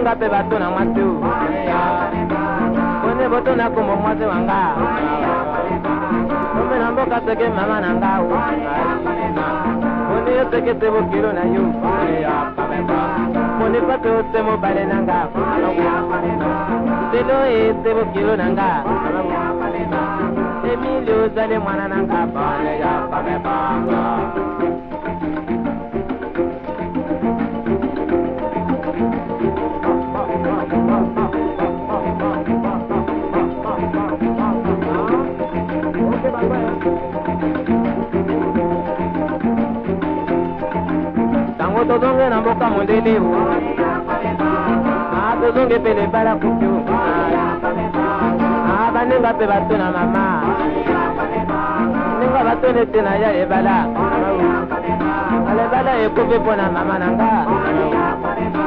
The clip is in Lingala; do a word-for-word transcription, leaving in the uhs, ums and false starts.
banenga pe bato na mwasi pone boto na kombo mwasi wanga pome na mboka seke mama na nga pone yo seke te bokilo na yo pone pato te mobale na nga telo e te bokilo na nga Emilio zale mwana na nga pone ya pamepanga tango tozonge na mboka mondele ah tozonge pele bala kupyo ah banenga pe bato na mama nenga bato nete na ya ebala ale bala ekope pona mama nanga